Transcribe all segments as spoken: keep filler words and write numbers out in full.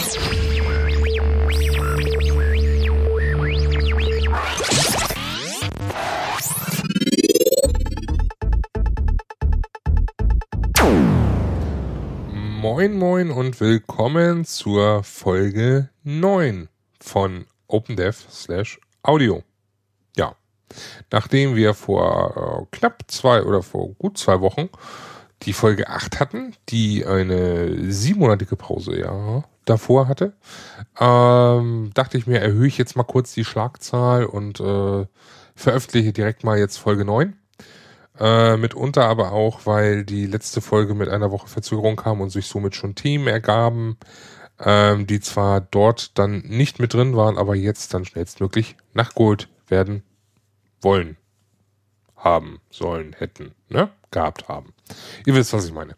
Moin moin und willkommen zur Folge neun von OpenDev slash Audio. Ja, nachdem wir vor äh, knapp zwei oder vor gut zwei Wochen die Folge acht hatten, die eine siebenmonatige Pause ja davor hatte, ähm, dachte ich mir, erhöhe ich jetzt mal kurz die Schlagzahl und äh, veröffentliche direkt mal jetzt Folge neun. Äh, mitunter aber auch, weil die letzte Folge mit einer Woche Verzögerung kam und sich somit schon Themen ergaben, ähm, die zwar dort dann nicht mit drin waren, aber jetzt dann schnellstmöglich nachgeholt werden wollen, haben, sollen, hätten, ne, gehabt haben. Ihr wisst, was ich meine.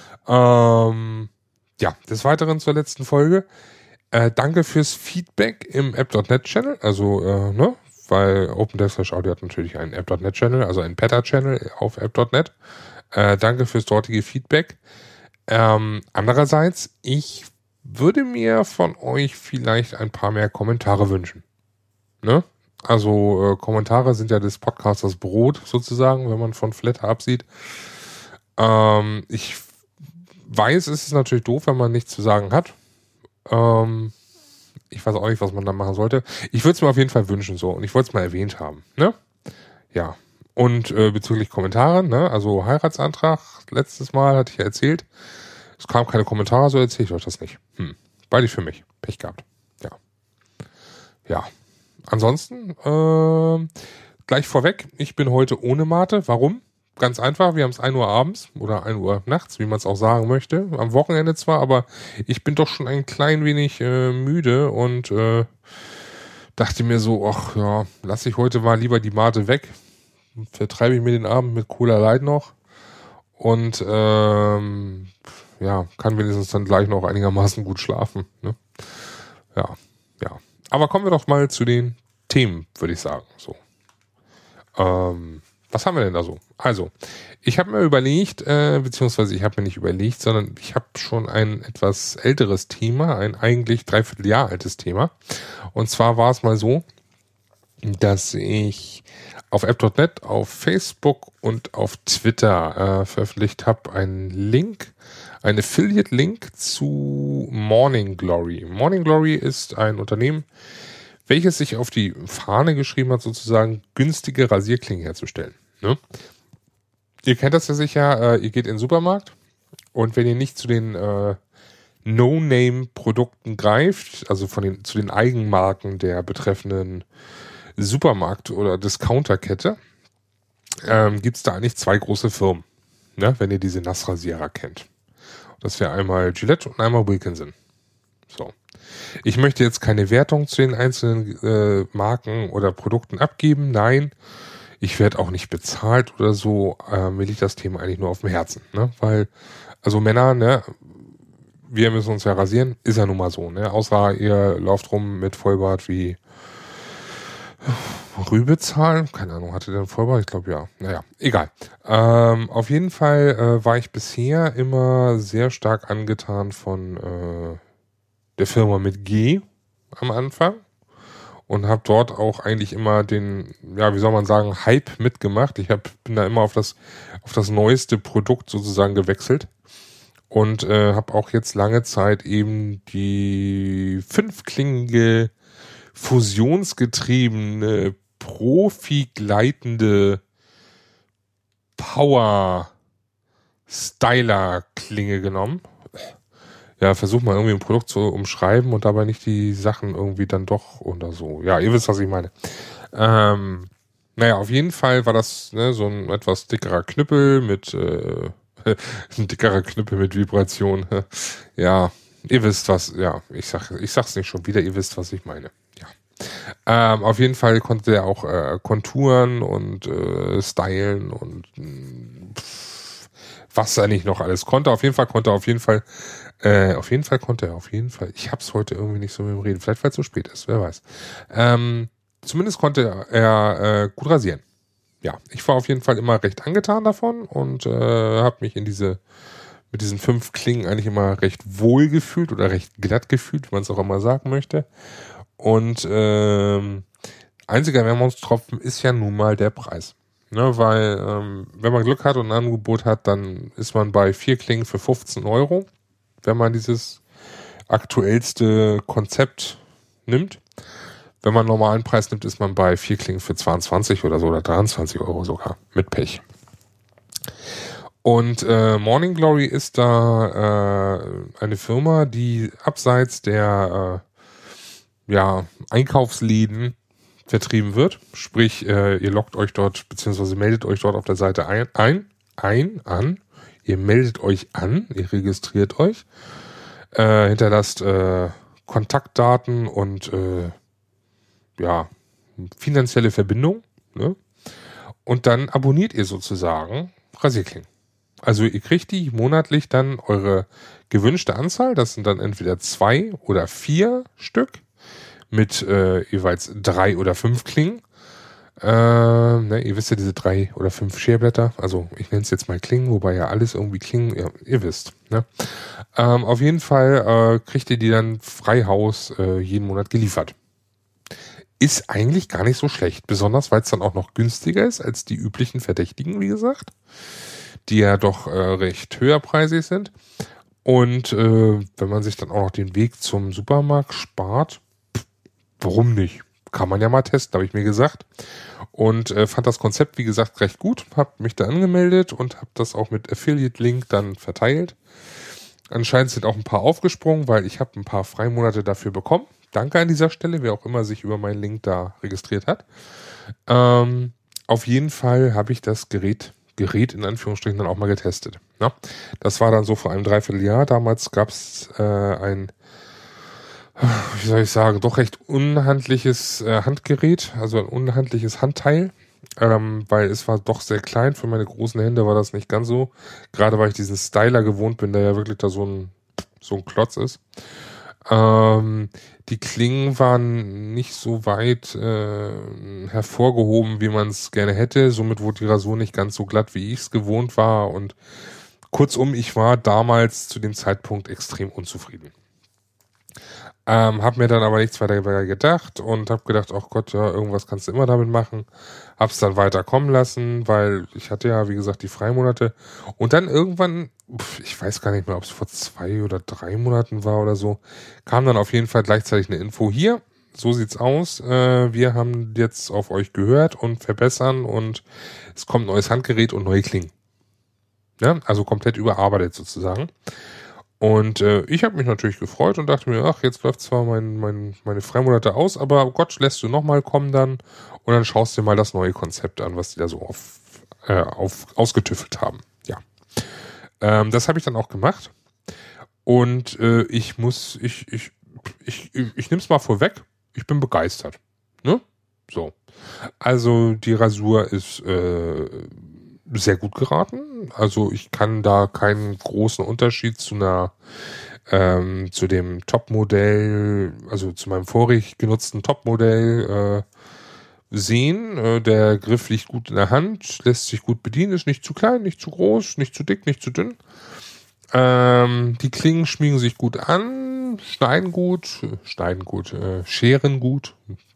Ähm, ja, des Weiteren zur letzten Folge. Äh, danke fürs Feedback im App Punkt net Channel, also, äh, ne, weil OpenDev slash Audio hat natürlich einen App Punkt net Channel, also einen Peta-Channel auf App Punkt net. Äh, danke fürs dortige Feedback. Ähm, andererseits, ich würde mir von euch vielleicht ein paar mehr Kommentare wünschen. Ne? Also äh, Kommentare sind ja des Podcasters Brot sozusagen, wenn man von Flatter absieht. Ähm, ich weiß, es ist natürlich doof, wenn man nichts zu sagen hat. Ähm, Ich weiß auch nicht, was man da machen sollte. Ich würde es mir auf jeden Fall wünschen, so. Und ich wollte es mal erwähnt haben, ne? Ja. Und äh, bezüglich Kommentare, ne? Also Heiratsantrag, letztes Mal hatte ich ja erzählt. Es kamen keine Kommentare, so erzähle ich euch das nicht. Hm. Beide für mich. Pech gehabt. Ja. Ja. Ansonsten, äh, gleich vorweg, ich bin heute ohne Mate. Warum? Ganz einfach, wir haben es ein Uhr abends oder ein Uhr nachts, wie man es auch sagen möchte. Am Wochenende zwar, aber ich bin doch schon ein klein wenig äh, müde und äh, dachte mir so, ach ja, lasse ich heute mal lieber die Mate weg. Vertreibe ich mir den Abend mit Cola Light noch und ähm, ja, kann wenigstens dann gleich noch einigermaßen gut schlafen. Ne? Ja, ja. Aber kommen wir doch mal zu den Themen, würde ich sagen. So. Ähm, Was haben wir denn da so? Also, ich habe mir überlegt, äh, beziehungsweise ich habe mir nicht überlegt, sondern ich habe schon ein etwas älteres Thema, ein eigentlich dreiviertel Jahr altes Thema. Und zwar war es mal so, dass ich auf App Punkt net, auf Facebook und auf Twitter äh, veröffentlicht habe einen Link, einen Affiliate-Link zu Morning Glory. Morning Glory ist ein Unternehmen, welches sich auf die Fahne geschrieben hat, sozusagen günstige Rasierklingen herzustellen. Ne? Ihr kennt das ja sicher, äh, ihr geht in den Supermarkt und wenn ihr nicht zu den äh, No-Name-Produkten greift, also von den zu den Eigenmarken der betreffenden Supermarkt- oder Discounterkette, ähm, gibt es da eigentlich zwei große Firmen, ne? Wenn ihr diese Nassrasierer kennt. Das wäre einmal Gillette und einmal Wilkinson. So. Ich möchte jetzt keine Wertung zu den einzelnen äh, Marken oder Produkten abgeben. Nein, ich werde auch nicht bezahlt oder so. Äh, mir liegt das Thema eigentlich nur auf dem Herzen, ne? Weil, also Männer, ne, wir müssen uns ja rasieren, ist ja nun mal so, ne? Außer ihr lauft rum mit Vollbart wie Rübezahl, keine Ahnung, hatte der einen Vollbart? Ich glaube ja. Naja, egal. Ähm, auf jeden Fall äh, war ich bisher immer sehr stark angetan von äh, der Firma mit G am Anfang und habe dort auch eigentlich immer den, ja, wie soll man sagen, Hype mitgemacht. Ich hab, bin da immer auf das auf das neueste Produkt sozusagen gewechselt und äh, habe auch jetzt lange Zeit eben die fünfklingige, fusionsgetriebene, profi-gleitende Power-Styler-Klinge genommen. Ja, versuch mal irgendwie ein Produkt zu umschreiben und dabei nicht die Sachen irgendwie dann doch oder so. Ja, ihr wisst, was ich meine. Ähm, naja, auf jeden Fall war das ne, so ein etwas dickerer Knüppel mit äh, ein dickerer Knüppel mit Vibration. Ja, ihr wisst was. Ja, ich sag, ich sag's nicht schon wieder. Ihr wisst, was ich meine. Ja. Ähm, auf jeden Fall konnte er auch äh, Konturen und äh, stylen und pff, was er nicht noch alles konnte. Auf jeden Fall konnte er auf jeden Fall Äh, auf jeden Fall konnte er, auf jeden Fall. Ich hab's heute irgendwie nicht so mit dem Reden. Vielleicht, weil es so spät ist, wer weiß. Ähm, zumindest konnte er äh, gut rasieren. Ja, ich war auf jeden Fall immer recht angetan davon und äh, habe mich in diese mit diesen fünf Klingen eigentlich immer recht wohl gefühlt oder recht glatt gefühlt, wie man es auch immer sagen möchte. Und ähm, einziger Wermutstropfen ist ja nun mal der Preis. Ne, weil ähm, wenn man Glück hat und ein Angebot hat, dann ist man bei vier Klingen für fünfzehn Euro, wenn man dieses aktuellste Konzept nimmt. Wenn man einen normalen Preis nimmt, ist man bei vier Klingen für zweiundzwanzig oder so oder dreiundzwanzig Euro sogar, mit Pech. Und äh, Morning Glory ist da äh, eine Firma, die abseits der äh, ja, Einkaufsläden vertrieben wird. Sprich, äh, ihr loggt euch dort, beziehungsweise meldet euch dort auf der Seite ein, ein, ein, an. Ihr meldet euch an, ihr registriert euch, äh, hinterlasst äh, Kontaktdaten und äh, ja, finanzielle Verbindung, ne? Und dann abonniert ihr sozusagen Rasierklingen. Also ihr kriegt die monatlich dann eure gewünschte Anzahl, das sind dann entweder zwei oder vier Stück mit äh, jeweils drei oder fünf Klingen. Äh, ne, ihr wisst ja diese drei oder fünf Scherblätter, also ich nenne es jetzt mal Klingen, wobei ja alles irgendwie Klingen, ja, ihr wisst. Ne? Ähm, auf jeden Fall äh, kriegt ihr die dann frei Haus äh, jeden Monat geliefert. Ist eigentlich gar nicht so schlecht, besonders weil es dann auch noch günstiger ist als die üblichen Verdächtigen, wie gesagt, die ja doch äh, recht höherpreisig sind. Und äh, wenn man sich dann auch noch den Weg zum Supermarkt spart, pff, warum nicht? Kann man ja mal testen, habe ich mir gesagt. Und äh, fand das Konzept, wie gesagt, recht gut. Hab mich da angemeldet und habe das auch mit Affiliate-Link dann verteilt. Anscheinend sind auch ein paar aufgesprungen, weil ich habe ein paar Freimonate dafür bekommen. Danke an dieser Stelle, wer auch immer sich über meinen Link da registriert hat. Ähm, auf jeden Fall habe ich das Gerät, Gerät in Anführungsstrichen dann auch mal getestet. Ja, das war dann so vor einem Dreivierteljahr. Damals gab es äh, ein, wie soll ich sagen, doch recht unhandliches äh, Handgerät, also ein unhandliches Handteil, ähm, weil es war doch sehr klein. Für meine großen Hände war das nicht ganz so. Gerade weil ich diesen Styler gewohnt bin, der ja wirklich da so ein, so ein Klotz ist. Ähm, die Klingen waren nicht so weit äh, hervorgehoben, wie man es gerne hätte. Somit wurde die Rasur nicht ganz so glatt, wie ich es gewohnt war. Und kurzum, ich war damals zu dem Zeitpunkt extrem unzufrieden. Ähm, hab mir dann aber nichts weiter gedacht und hab gedacht, ach Gott, ja, irgendwas kannst du immer damit machen. Hab's dann weiter kommen lassen, weil ich hatte ja, wie gesagt, die Freimonate. Und dann irgendwann, ich weiß gar nicht mehr, ob es vor zwei oder drei Monaten war oder so, kam dann auf jeden Fall gleichzeitig eine Info hier. So sieht's aus. Äh, wir haben jetzt auf euch gehört und verbessern und es kommt neues Handgerät und neue Klingen. Ja, also komplett überarbeitet sozusagen. Und äh, ich habe mich natürlich gefreut und dachte mir, ach, jetzt läuft zwar mein, mein, meine Freimonate aus, aber Gott, lässt du nochmal kommen dann und dann schaust dir mal das neue Konzept an, was die da so auf, äh, auf, ausgetüffelt haben. Ja, ähm, das habe ich dann auch gemacht und äh, ich muss, ich, ich, ich, ich, ich nehme es mal vorweg, ich bin begeistert. Ne? So, also die Rasur ist äh, sehr gut geraten. Also ich kann da keinen großen Unterschied zu einer ähm, zu dem Top-Modell, also zu meinem vorig genutzten Top-Modell äh, sehen. Äh, der Griff liegt gut in der Hand, lässt sich gut bedienen, ist nicht zu klein, nicht zu groß, nicht zu dick, nicht zu dünn. Ähm, die Klingen schmiegen sich gut an, schneiden gut, schneiden gut, äh, scheren gut,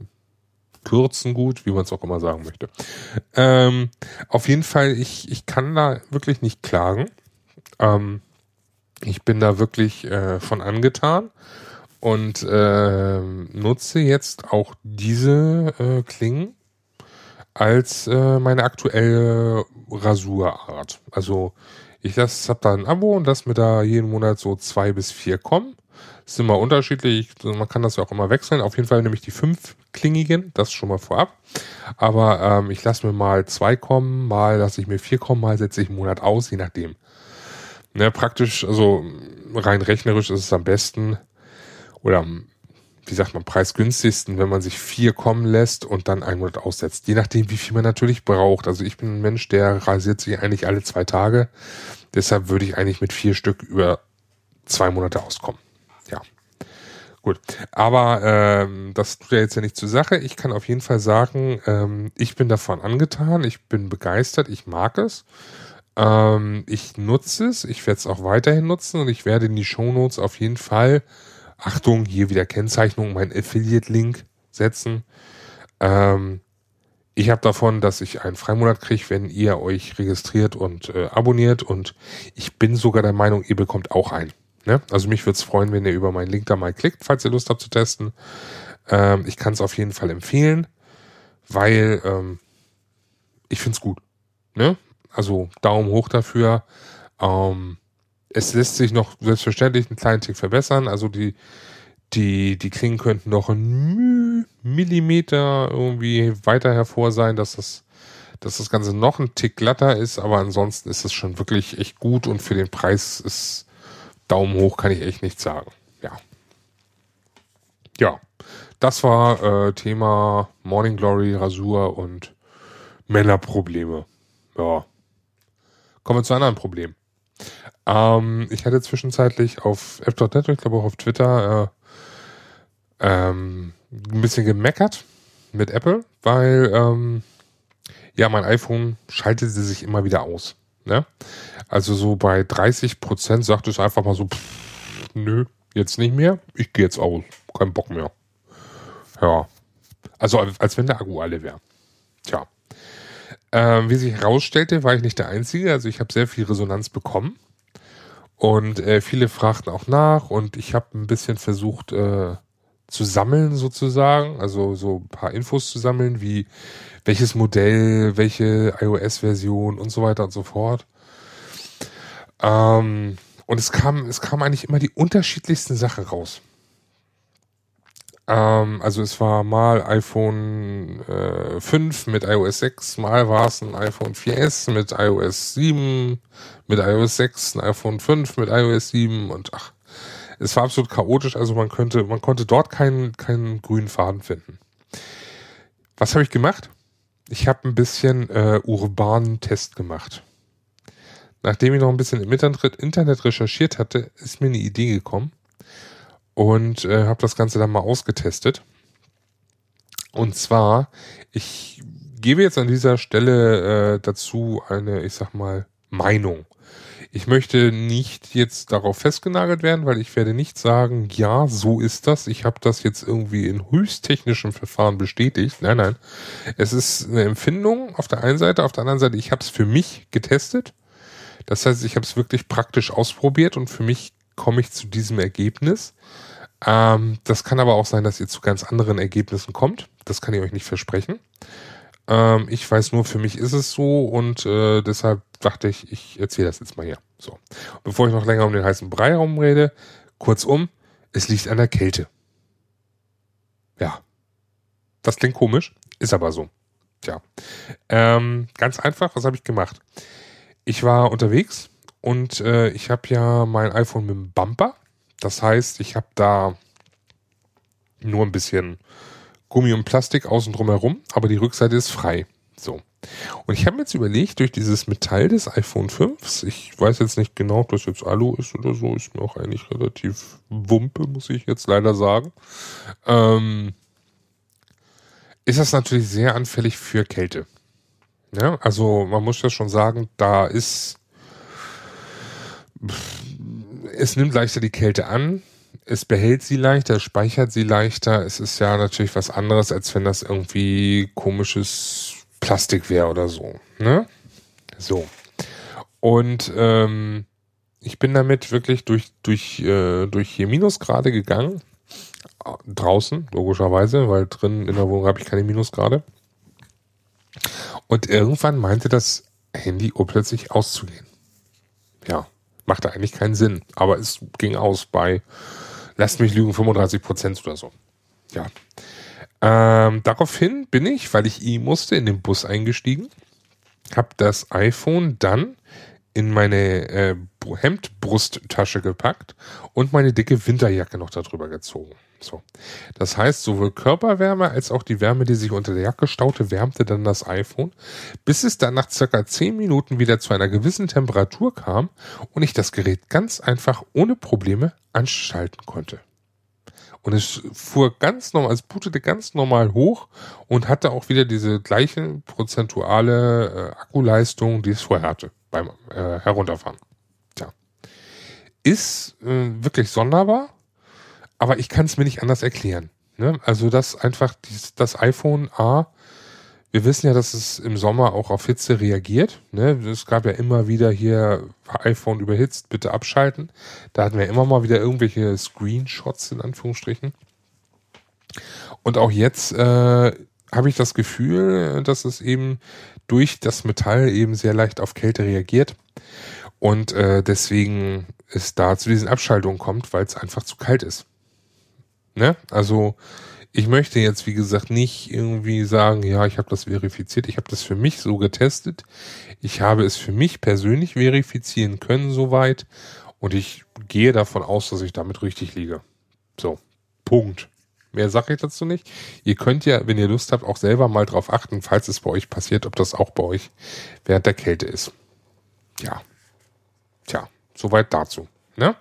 kürzen gut, wie man es auch immer sagen möchte. Ähm, auf jeden Fall, ich, ich kann da wirklich nicht klagen. Ähm, ich bin da wirklich äh, von angetan und äh, nutze jetzt auch diese äh, Klingen als äh, meine aktuelle Rasurart. Also ich habe da ein Abo und lasse mir da jeden Monat so zwei bis vier kommen. Das ist immer unterschiedlich, man kann das ja auch immer wechseln. Auf jeden Fall nehme ich die fünfklingigen, das schon mal vorab. Aber ähm, ich lasse mir mal zwei kommen, mal lasse ich mir vier kommen, mal setze ich einen Monat aus, je nachdem. Ne, praktisch, also rein rechnerisch ist es am besten oder wie sagt man, preisgünstigsten, wenn man sich vier kommen lässt und dann einen Monat aussetzt. Je nachdem, wie viel man natürlich braucht. Also ich bin ein Mensch, der rasiert sich eigentlich alle zwei Tage. Deshalb würde ich eigentlich mit vier Stück über zwei Monate auskommen. Ja, gut. Aber ähm, das tut ja jetzt ja nicht zur Sache. Ich kann auf jeden Fall sagen, ähm, ich bin davon angetan. Ich bin begeistert. Ich mag es. Ähm, ich nutze es, ich werde es auch weiterhin nutzen und ich werde in die Shownotes auf jeden Fall, Achtung, hier wieder Kennzeichnung, mein Affiliate-Link setzen. Ähm, ich habe davon, dass ich einen Freimonat kriege, wenn ihr euch registriert und äh, abonniert, und ich bin sogar der Meinung, ihr bekommt auch einen. Ne? Also mich würde es freuen, wenn ihr über meinen Link da mal klickt, falls ihr Lust habt zu testen. Ähm, ich kann es auf jeden Fall empfehlen, weil ähm, ich finde es gut. Ne? Also Daumen hoch dafür. Ähm, es lässt sich noch selbstverständlich einen kleinen Tick verbessern. Also die, die, die Klingen könnten noch ein Millimeter irgendwie weiter hervor sein, dass das, dass das Ganze noch ein Tick glatter ist. Aber ansonsten ist es schon wirklich echt gut, und für den Preis ist Daumen hoch, kann ich echt nichts sagen. Ja. Ja. Das war äh, Thema Morning Glory, Rasur und Männerprobleme. Ja. Kommen wir zu anderen Problemen. Ähm, ich hatte zwischenzeitlich auf App Punkt net, ich glaube auch auf Twitter, äh, ähm, ein bisschen gemeckert mit Apple, weil ähm, ja, mein iPhone schaltete sich immer wieder aus. Ne? Also so bei dreißig Prozent sagt es einfach mal so, pff, nö, jetzt nicht mehr, ich gehe jetzt aus, kein Bock mehr. Ja, also als wenn der Akku alle wäre. Tja. Ähm, wie sich herausstellte, war ich nicht der Einzige. Also ich habe sehr viel Resonanz bekommen. Und äh, viele fragten auch nach, und ich habe ein bisschen versucht äh, zu sammeln sozusagen. Also so ein paar Infos zu sammeln, wie welches Modell, welche iOS-Version und so weiter und so fort. Ähm, und es kam, es kam eigentlich immer die unterschiedlichsten Sachen raus. Ähm, also es war mal iPhone äh, fünf mit iOS sechs, mal war es ein iPhone vier S mit iOS sieben, mit iOS sechs, ein iPhone fünf mit iOS sieben, und ach, es war absolut chaotisch, also man könnte, man konnte dort keinen, keinen grünen Faden finden. Was habe ich gemacht? Ich habe ein bisschen äh, urbanen Test gemacht. Nachdem ich noch ein bisschen im Internet recherchiert hatte, ist mir eine Idee gekommen. Und äh, habe das Ganze dann mal ausgetestet. Und zwar, ich gebe jetzt an dieser Stelle äh, dazu eine, ich sag mal, Meinung. Ich möchte nicht jetzt darauf festgenagelt werden, weil ich werde nicht sagen, ja, so ist das. Ich habe das jetzt irgendwie in höchsttechnischem Verfahren bestätigt. Nein, nein. Es ist eine Empfindung auf der einen Seite, auf der anderen Seite, ich habe es für mich getestet. Das heißt, ich habe es wirklich praktisch ausprobiert, und für mich komme ich zu diesem Ergebnis. Ähm, das kann aber auch sein, dass ihr zu ganz anderen Ergebnissen kommt. Das kann ich euch nicht versprechen. Ähm, ich weiß nur, für mich ist es so, und äh, deshalb dachte ich, ich erzähle das jetzt mal hier. So. Bevor ich noch länger um den heißen Brei herumrede, kurzum, es liegt an der Kälte. Ja. Das klingt komisch, ist aber so. Tja. Ähm, ganz einfach, was habe ich gemacht? Ich war unterwegs, und äh, ich habe ja mein iPhone mit dem Bumper. Das heißt, ich habe da nur ein bisschen Gummi und Plastik außen drum herum, aber die Rückseite ist frei. So. Und ich habe mir jetzt überlegt, durch dieses Metall des iPhone fünf, ich weiß jetzt nicht genau, ob das jetzt Alu ist oder so, ist mir auch eigentlich relativ Wumpe, muss ich jetzt leider sagen, ähm, ist das natürlich sehr anfällig für Kälte. Ja, also man muss ja schon sagen, da ist, es nimmt leichter die Kälte an, es behält sie leichter, es speichert sie leichter. Es ist ja natürlich was anderes, als wenn das irgendwie komisches Plastik wäre oder so. Ne? So. Und ähm, ich bin damit wirklich durch, durch, äh, durch hier Minusgrade gegangen. Draußen, logischerweise, weil drin in der Wohnung habe ich keine Minusgrade. Und irgendwann meinte das Handy urplötzlich auszugehen. Ja, machte eigentlich keinen Sinn. Aber es ging aus bei, lasst mich lügen, fünfunddreißig Prozent oder so. Ja. Ähm, daraufhin bin ich, weil ich eh musste, in den Bus eingestiegen, habe das iPhone dann in meine äh, Hemdbrusttasche gepackt und meine dicke Winterjacke noch darüber gezogen. So. Das heißt, sowohl Körperwärme als auch die Wärme, die sich unter der Jacke staute, wärmte dann das iPhone, bis es dann nach circa zehn Minuten wieder zu einer gewissen Temperatur kam und ich das Gerät ganz einfach ohne Probleme anschalten konnte. Und es fuhr ganz normal, es bootete ganz normal hoch und hatte auch wieder diese gleiche prozentuale äh, Akkuleistung, die es vorher hatte beim äh, Herunterfahren. Tja. Ist äh, wirklich sonderbar, aber ich kann es mir nicht anders erklären. Ne? Also das einfach dies, das iPhone A, wir wissen ja, dass es im Sommer auch auf Hitze reagiert. Ne? Es gab ja immer wieder hier iPhone überhitzt, bitte abschalten. Da hatten wir immer mal wieder irgendwelche Screenshots in Anführungsstrichen. Und auch jetzt äh, habe ich das Gefühl, dass es eben durch das Metall eben sehr leicht auf Kälte reagiert. Und äh, deswegen es da zu diesen Abschaltungen kommt, weil es einfach zu kalt ist. Ne? Also ich möchte jetzt, wie gesagt, nicht irgendwie sagen, ja, ich habe das verifiziert. Ich habe das für mich so getestet. Ich habe es für mich persönlich verifizieren können soweit. Und ich gehe davon aus, dass ich damit richtig liege. So, Punkt. Mehr sage ich dazu nicht. Ihr könnt ja, wenn ihr Lust habt, auch selber mal drauf achten, falls es bei euch passiert, ob das auch bei euch während der Kälte ist. Ja. Tja, soweit dazu. Ne?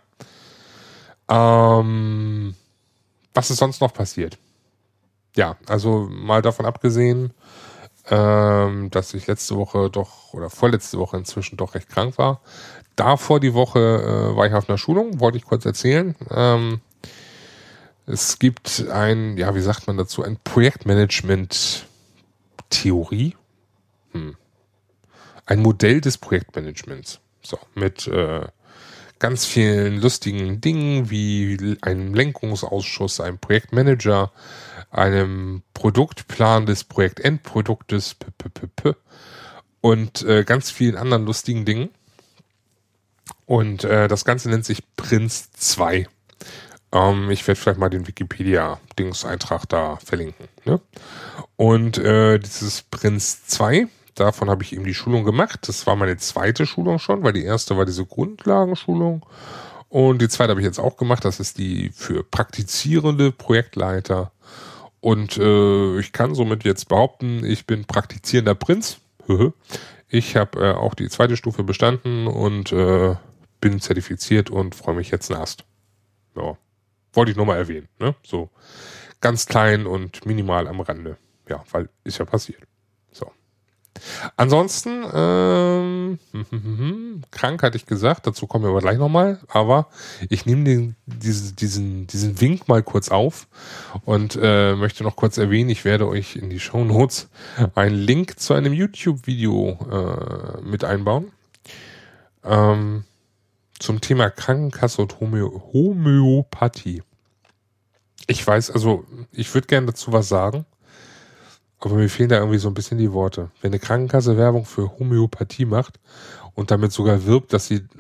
Ähm, was ist sonst noch passiert? Ja, also mal davon abgesehen, ähm, dass ich letzte Woche doch, oder vorletzte Woche inzwischen doch recht krank war. Davor die Woche äh, war ich auf einer Schulung, wollte ich kurz erzählen. Ähm, es gibt ein, ja, wie sagt man dazu, ein Projektmanagement-Theorie. Hm. Ein Modell des Projektmanagements. So, mit äh, ganz vielen lustigen Dingen wie einem Lenkungsausschuss, einem Projektmanager, einem Produktplan des Projektendproduktes p -p -p -p und äh, ganz vielen anderen lustigen Dingen. Und äh, das Ganze nennt sich Prince zwei. Ähm, ich werde vielleicht mal den Wikipedia-Dingseintrag da verlinken. Ne? Und äh, dieses Prince zwei, davon habe ich eben die Schulung gemacht. Das war meine zweite Schulung schon, weil die erste war diese Grundlagenschulung. Und die zweite habe ich jetzt auch gemacht. Das ist die für praktizierende Projektleiter. Und äh, ich kann somit jetzt behaupten, ich bin praktizierender Prinz. Ich habe äh, auch die zweite Stufe bestanden und äh, bin zertifiziert und freue mich jetzt nast. Ja, wollte ich nur mal erwähnen. Ne? So ganz klein und minimal am Rande. Ja, weil ist ja passiert. So. Ansonsten, ähm, krank hatte ich gesagt, dazu kommen wir aber gleich nochmal, aber ich nehme den, diesen, diesen, diesen Wink mal kurz auf und äh, möchte noch kurz erwähnen, ich werde euch in die Shownotes einen Link zu einem YouTube-Video äh, mit einbauen ähm, zum Thema Krankenkasse und Homö- Homöopathie. Ich weiß, also ich würde gerne dazu was sagen, aber mir fehlen da irgendwie so ein bisschen die Worte. Wenn eine Krankenkasse Werbung für Homöopathie macht und damit sogar wirbt, dass sie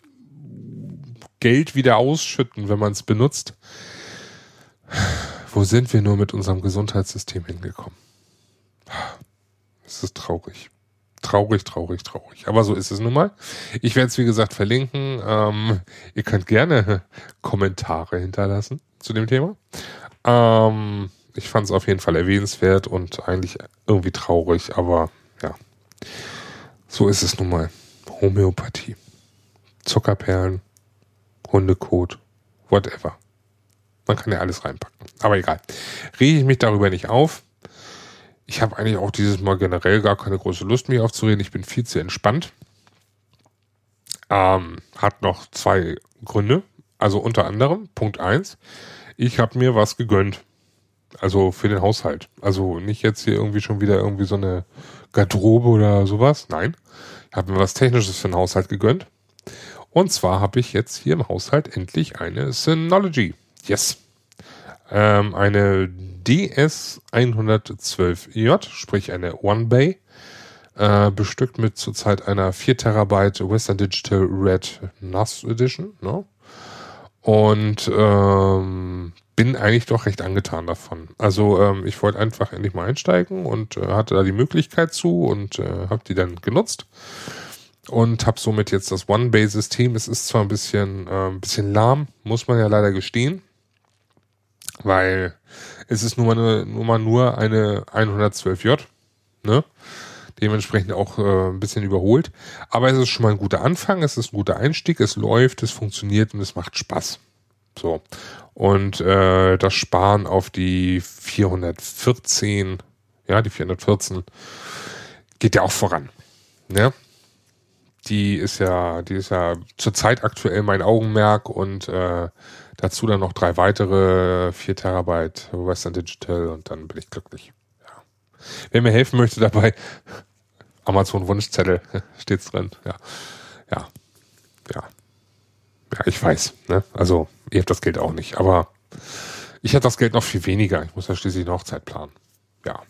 Geld wieder ausschütten, wenn man es benutzt, wo sind wir nur mit unserem Gesundheitssystem hingekommen? Es ist traurig. Traurig, traurig, traurig. Aber so ist es nun mal. Ich werde es, wie gesagt, verlinken. Ähm, ihr könnt gerne Kommentare hinterlassen zu dem Thema. Ähm, ich fand es auf jeden Fall erwähnenswert und eigentlich irgendwie traurig, aber ja, so ist es nun mal. Homöopathie. Zuckerperlen, Hundekot, whatever. Man kann ja alles reinpacken. Aber egal. Rege ich mich darüber nicht auf. Ich habe eigentlich auch dieses Mal generell gar keine große Lust, mich aufzureden. Ich bin viel zu entspannt. Ähm, hat noch zwei Gründe. Also unter anderem, Punkt eins, ich habe mir was gegönnt. Also für den Haushalt. Also nicht jetzt hier irgendwie schon wieder irgendwie so eine Garderobe oder sowas. Nein, ich habe mir was Technisches für den Haushalt gegönnt. Und zwar habe ich jetzt hier im Haushalt endlich eine Synology. Yes. Ähm, eine D S hundertzwölf J, sprich eine One Bay, äh, bestückt mit zurzeit einer vier Terabyte Western Digital Red N A S Edition. Ne? Und ähm, bin eigentlich doch recht angetan davon. Also ähm, ich wollte einfach endlich mal einsteigen und äh, hatte da die Möglichkeit zu und äh, habe die dann genutzt und habe somit jetzt das One-Bay-System. Es ist zwar ein bisschen, äh, ein bisschen lahm, muss man ja leider gestehen, weil es ist nun mal, eine, nur, mal nur eine hundertzwölf J, ne? Dementsprechend auch äh, ein bisschen überholt. Aber es ist schon mal ein guter Anfang, es ist ein guter Einstieg, es läuft, es funktioniert und es macht Spaß. So. Und äh, das Sparen auf die vierhundertvierzehn, ja, die vierhundertvierzehn, geht ja auch voran. Ne? Die ist ja, die ist ja zurzeit aktuell mein Augenmerk und äh, dazu dann noch drei weitere vier Terabyte Western Digital und dann bin ich glücklich. Ja. Wer mir helfen möchte dabei, Amazon Wunschzettel steht's drin. Ja, ja, ja, ja. Ich weiß. Ne? Also ihr habt das Geld auch nicht, aber ich hätte das Geld noch viel weniger. Ich muss ja schließlich eine Hochzeit planen. Ja.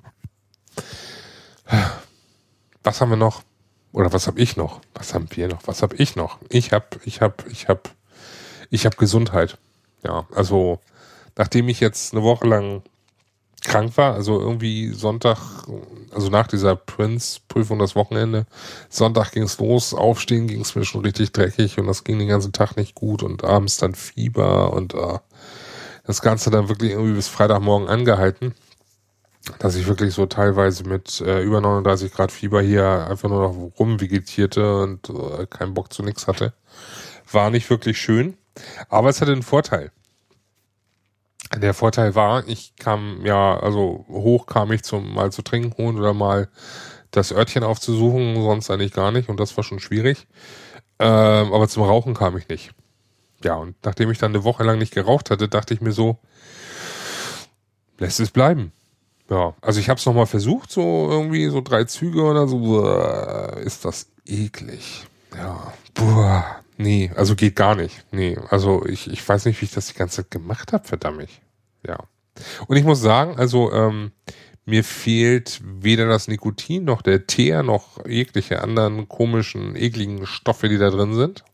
Was haben wir noch? Oder was habe ich noch? Was haben wir noch? Was habe ich noch? Ich habe, ich habe, ich habe, ich habe Gesundheit. Ja, also nachdem ich jetzt eine Woche lang krank war, also irgendwie Sonntag, also nach dieser Prince-Prüfung das Wochenende, Sonntag ging es los, aufstehen ging es mir schon richtig dreckig und das ging den ganzen Tag nicht gut und abends dann Fieber und äh, das Ganze dann wirklich irgendwie bis Freitagmorgen angehalten, dass ich wirklich so teilweise mit äh, über neununddreißig Grad Fieber hier einfach nur noch rumvegetierte und äh, keinen Bock zu nichts hatte. War nicht wirklich schön, aber es hatte einen Vorteil. Der Vorteil war, ich kam ja, also hoch kam ich zum mal zu trinken holen oder mal das Örtchen aufzusuchen, sonst eigentlich gar nicht und das war schon schwierig. Ähm, aber zum Rauchen kam ich nicht. Ja, und nachdem ich dann eine Woche lang nicht geraucht hatte, dachte ich mir so, lässt es bleiben. Ja, also ich habe es nochmal versucht, so irgendwie so drei Züge oder so. Boah, ist das eklig. Ja, boah, nee, also geht gar nicht. Nee, also ich, ich weiß nicht, wie ich das die ganze Zeit gemacht habe, verdammt. Ja. Und ich muss sagen, also ähm, mir fehlt weder das Nikotin noch der Teer noch jegliche anderen komischen, ekligen Stoffe, die da drin sind.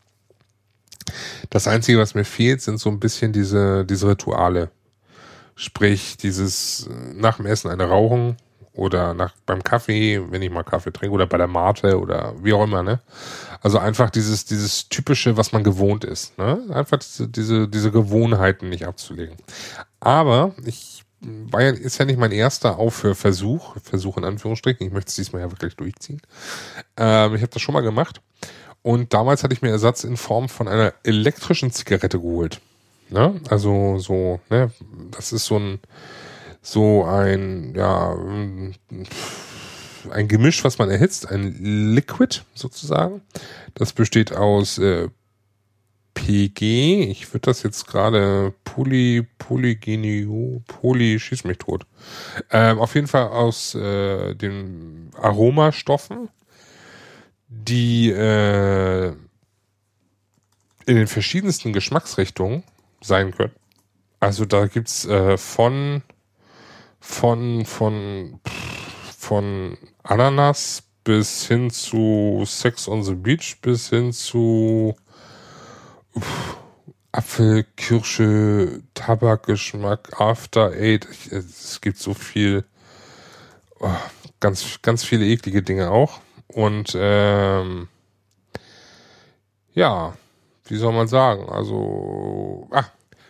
Das Einzige, was mir fehlt, sind so ein bisschen diese, diese Rituale. Sprich, dieses nach dem Essen eine Rauchen oder nach beim Kaffee, wenn ich mal Kaffee trinke oder bei der Mate oder wie auch immer, ne? Also einfach dieses dieses typische, was man gewohnt ist, ne? Einfach diese diese diese Gewohnheiten nicht abzulegen. Aber ich war ja, ist ja nicht mein erster Aufhörversuch, Versuch in Anführungsstrichen. Ich möchte es diesmal ja wirklich durchziehen. Ähm, ich habe das schon mal gemacht und damals hatte ich mir Ersatz in Form von einer elektrischen Zigarette geholt. Ne? Also so, ne, das ist so ein so ein ja ein Gemisch, was man erhitzt, ein Liquid sozusagen. Das besteht aus äh, P G. Ich würde das jetzt gerade Poly Polygenio Poly schieß mich tot. Ähm, auf jeden Fall aus äh, den Aromastoffen, die äh, in den verschiedensten Geschmacksrichtungen sein können. Also da gibt's äh, von von von von Ananas bis hin zu Sex on the Beach bis hin zu uff, Apfel, Kirsche, Tabakgeschmack, After Eight. Es gibt so viel, oh, ganz ganz viele eklige Dinge auch. Und ähm, ja, wie soll man sagen? Also ah,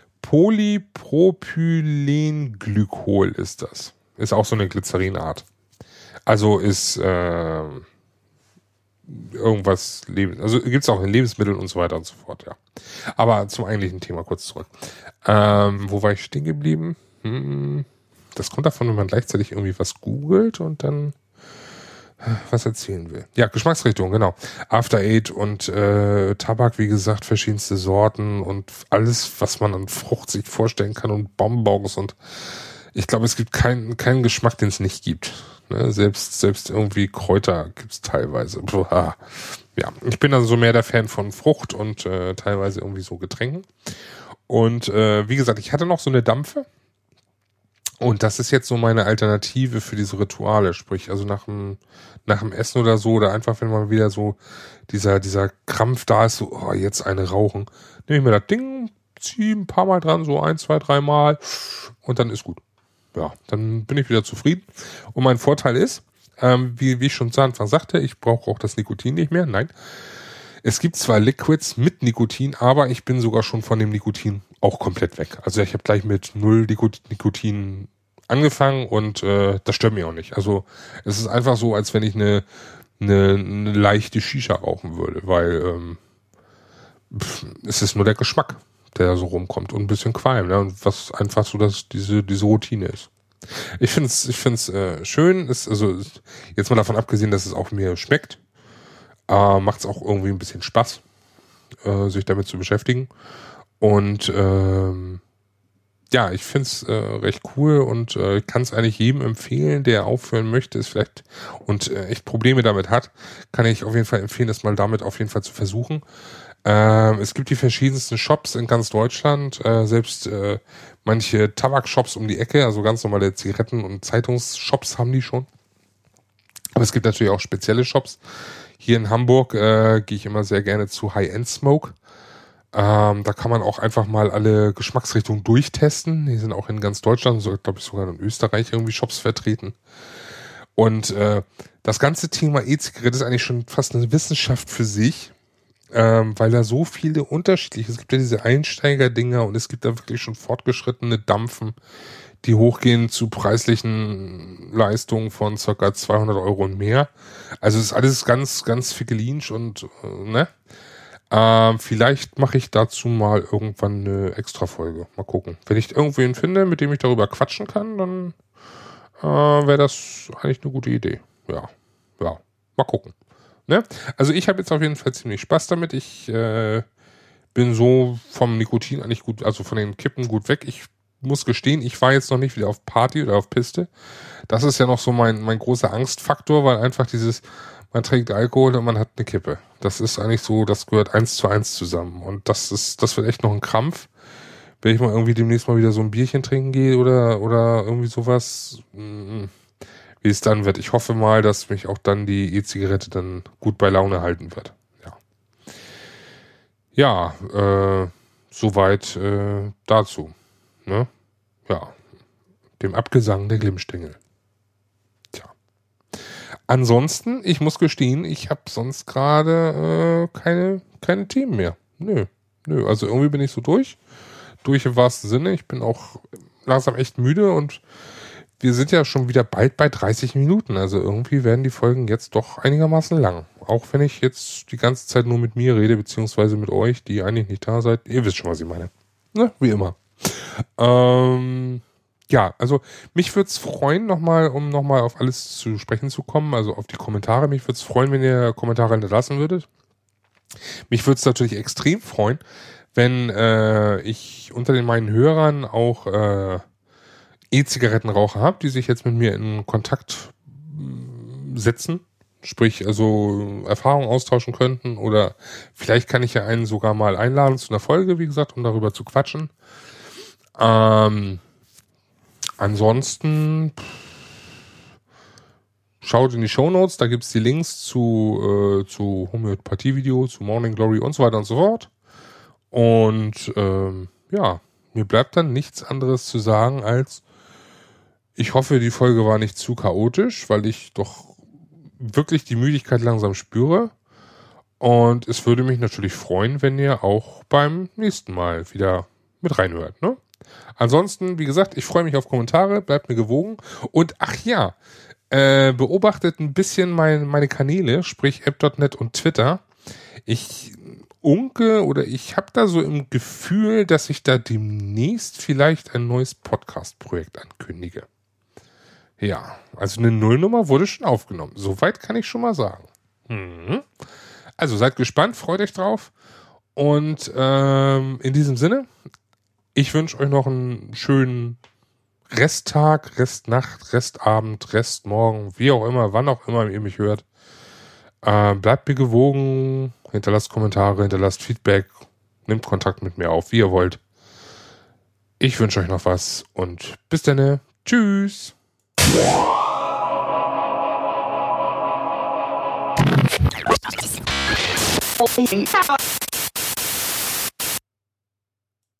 Polypropylenglykol ist das. Ist auch so eine Glycerinart. Also ist äh, irgendwas, Leb- also gibt's auch in Lebensmitteln und so weiter und so fort, ja. Aber zum eigentlichen Thema kurz zurück. Ähm, wo war ich stehen geblieben? Hm, das kommt davon, wenn man gleichzeitig irgendwie was googelt und dann was erzählen will. Ja, Geschmacksrichtung, genau. After Eight und äh, Tabak, wie gesagt, verschiedenste Sorten und alles, was man an Frucht sich vorstellen kann und Bonbons und ich glaube, es gibt keinen keinen Geschmack, den es nicht gibt. Ne? Selbst selbst irgendwie Kräuter gibt's teilweise. Boah. Ja, ich bin also so mehr der Fan von Frucht und äh, teilweise irgendwie so Getränken. Und äh, wie gesagt, ich hatte noch so eine Dampfe. Und das ist jetzt so meine Alternative für diese Rituale, sprich, also nach dem, nach dem Essen oder so, oder einfach, wenn mal wieder so dieser, dieser Krampf da ist, so, oh, jetzt eine rauchen, nehme ich mir das Ding, ziehe ein paar Mal dran, so ein, zwei, drei Mal, und dann ist gut. Ja, dann bin ich wieder zufrieden. Und mein Vorteil ist, ähm, wie, wie ich schon zu Anfang sagte, ich brauche auch das Nikotin nicht mehr, nein. Es gibt zwar Liquids mit Nikotin, aber ich bin sogar schon von dem Nikotin auch komplett weg. Also ich habe gleich mit null Nikotin angefangen und äh, das stört mich auch nicht. Also es ist einfach so, als wenn ich eine, eine, eine leichte Shisha rauchen würde, weil ähm, pff, es ist nur der Geschmack, der da so rumkommt und ein bisschen Qualm, ne? Und was einfach so dass diese diese Routine ist. Ich finde es ich find's, äh, schön, ist also jetzt mal davon abgesehen, dass es auch mir schmeckt, äh, macht es auch irgendwie ein bisschen Spaß, äh, sich damit zu beschäftigen. Und ähm, ja, ich finde es äh, recht cool und äh, kann es eigentlich jedem empfehlen, der aufhören möchte, ist vielleicht und äh, echt Probleme damit hat, kann ich auf jeden Fall empfehlen, das mal damit auf jeden Fall zu versuchen. Ähm, es gibt die verschiedensten Shops in ganz Deutschland, äh, selbst äh, manche Tabakshops um die Ecke, also ganz normale Zigaretten- und Zeitungsshops haben die schon. Aber es gibt natürlich auch spezielle Shops. Hier in Hamburg äh, gehe ich immer sehr gerne zu High-End Smoke. Ähm, da kann man auch einfach mal alle Geschmacksrichtungen durchtesten. Die sind auch in ganz Deutschland, so glaube ich sogar in Österreich irgendwie Shops vertreten. Und äh, das ganze Thema E-Zigarette ist eigentlich schon fast eine Wissenschaft für sich. Ähm, weil da so viele unterschiedliche, es gibt ja diese Einsteiger-Dinger und es gibt da wirklich schon fortgeschrittene Dampfen, die hochgehen zu preislichen Leistungen von circa zweihundert Euro und mehr. Also es ist alles ganz, ganz fickelinsch und, äh, ne? Ähm, vielleicht mache ich dazu mal irgendwann eine Extra-Folge. Mal gucken. Wenn ich irgendwen finde, mit dem ich darüber quatschen kann, dann äh, wäre das eigentlich eine gute Idee. Ja, ja, mal gucken. Ne? Also ich habe jetzt auf jeden Fall ziemlich Spaß damit. Ich äh, bin so vom Nikotin eigentlich gut, also von den Kippen gut weg. Ich muss gestehen, ich war jetzt noch nicht wieder auf Party oder auf Piste. Das ist ja noch so mein, mein großer Angstfaktor, weil einfach dieses, man trinkt Alkohol und man hat eine Kippe. Das ist eigentlich so, das gehört eins zu eins zusammen. Und das ist, das wird echt noch ein Krampf. Wenn ich mal irgendwie demnächst mal wieder so ein Bierchen trinken gehe oder, oder irgendwie sowas, mh, wie es dann wird. Ich hoffe mal, dass mich auch dann die E-Zigarette dann gut bei Laune halten wird. Ja, ja äh, soweit äh, dazu. Ne? Ja, dem Abgesang der Glimmstängel. Tja. Ansonsten, ich muss gestehen, ich habe sonst gerade äh, keine, keine Themen mehr. Nö, nö. Also irgendwie bin ich so durch. Durch im wahrsten Sinne. Ich bin auch langsam echt müde und wir sind ja schon wieder bald bei dreißig Minuten. Also irgendwie werden die Folgen jetzt doch einigermaßen lang. Auch wenn ich jetzt die ganze Zeit nur mit mir rede, beziehungsweise mit euch, die eigentlich nicht da seid. Ihr wisst schon, was ich meine. Ne? Wie immer. Ähm, ja, also mich würde es freuen, nochmal, um nochmal auf alles zu sprechen zu kommen, also auf die Kommentare. Mich würde es freuen, wenn ihr Kommentare hinterlassen würdet. Mich würde es natürlich extrem freuen, wenn äh, ich unter den meinen Hörern auch äh, E-Zigarettenraucher habe, die sich jetzt mit mir in Kontakt setzen, sprich also Erfahrungen austauschen könnten oder vielleicht kann ich ja einen sogar mal einladen zu einer Folge, wie gesagt, um darüber zu quatschen. Ähm, ansonsten schaut in die Shownotes, da gibt's die Links zu, äh, zu Homöopathie-Video, zu Morning Glory und so weiter und so fort. Und ähm, ja, mir bleibt dann nichts anderes zu sagen als ich hoffe, die Folge war nicht zu chaotisch, weil ich doch wirklich die Müdigkeit langsam spüre. Und es würde mich natürlich freuen, wenn ihr auch beim nächsten Mal wieder mit reinhört. Ne? Ansonsten, wie gesagt, ich freue mich auf Kommentare, bleibt mir gewogen. Und ach ja, äh, beobachtet ein bisschen mein, meine Kanäle, sprich app Punkt net und Twitter. Ich unke oder ich habe da so im Gefühl, dass ich da demnächst vielleicht ein neues Podcast-Projekt ankündige. Ja, also eine Nullnummer wurde schon aufgenommen. Soweit kann ich schon mal sagen. Mhm. Also seid gespannt, freut euch drauf. Und ähm, in diesem Sinne, ich wünsche euch noch einen schönen Resttag, Restnacht, Restabend, Restmorgen, wie auch immer, wann auch immer ihr mich hört. Äh, bleibt mir gewogen, hinterlasst Kommentare, hinterlasst Feedback, nehmt Kontakt mit mir auf, wie ihr wollt. Ich wünsche euch noch was und bis dann. Tschüss. Oh,